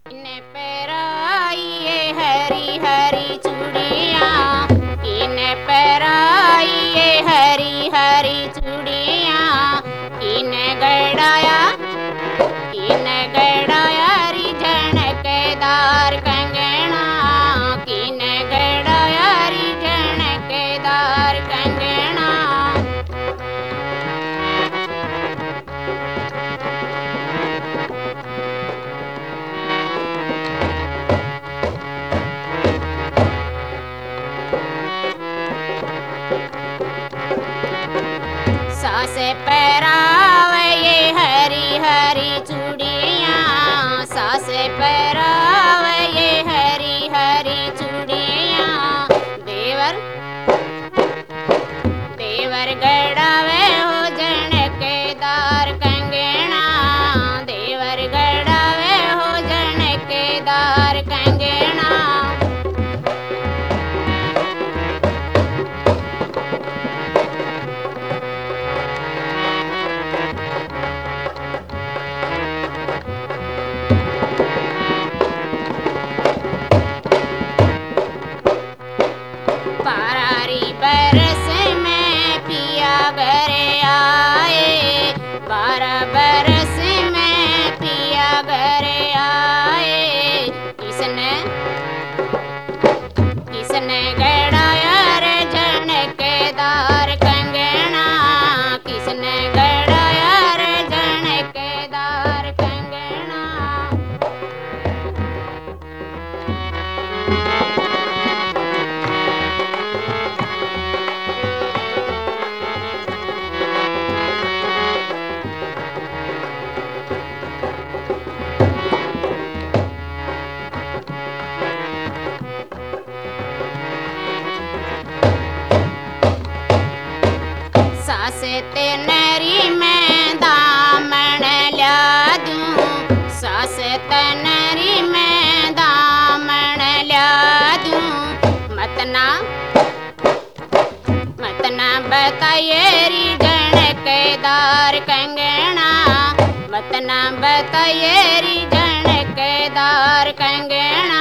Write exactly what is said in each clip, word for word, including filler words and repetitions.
किने पैराइए हरी हरी चूड़ियाँ, किने पैराइए हरी हरी चूड़ियाँ, किने गड़ाया किने गड़ाया री झनकेदार कंगना, किने गड़ाया री झनकेदार कंगना। सासे पैरावे ये हरी हरी चूड़ियाँ, सासे पैरावे ये हरी हरी चूड़ियाँ। देवर देवर गड़ावे हो झनकेदार कंगना, देवर गड़ावे हो झनकेदार कंगना। बारारी बरस में पिया घरे आए, बारह बरस में पिया घरे आए। किसने किसने गड़ाया रे झनकेदार कंगना, किसने गड़ाया रे झनकेदार कंगना। सासे ते नरी में दामन ल्या दूं, सासे ते नरी में दामन ल्या दूं। मतना मतना बताइए री झनकेदार कंगना, मतना बताइए री झनकेदार कंगना।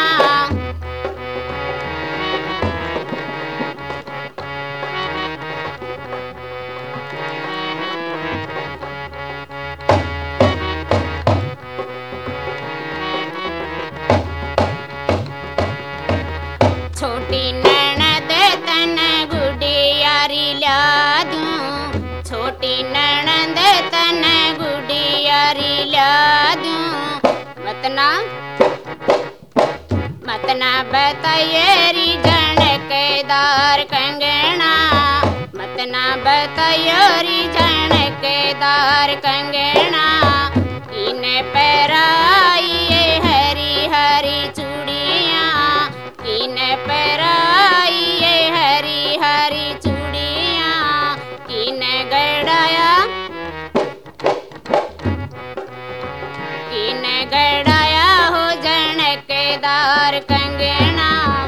छोटी ननद तन गुड़ियारी ल्या दूं, छोटी ननद तन गुड़ियारी ल्या दूं। मतना मतना बताइए री झनकेदार कंगना, मतना बताइए री झनकेदार कंगना। किने पैराइए हरी हरी चूड़ियाँ, किने पैराइए हरी हरी चूड़ियाँ, किने गड़ाया किने गड़ाया हो झनकेदार कंगना।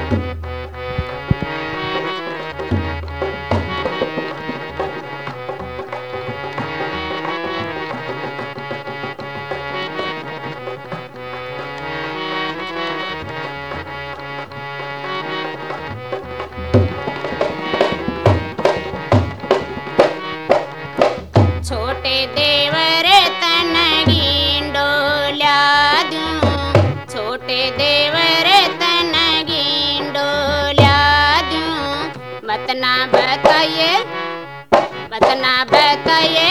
छोटे देवर तन गिंडो ल्या दूं, छोटे देवर तन गिंडो ल्या दूं। मतना बताइए मतना बताइए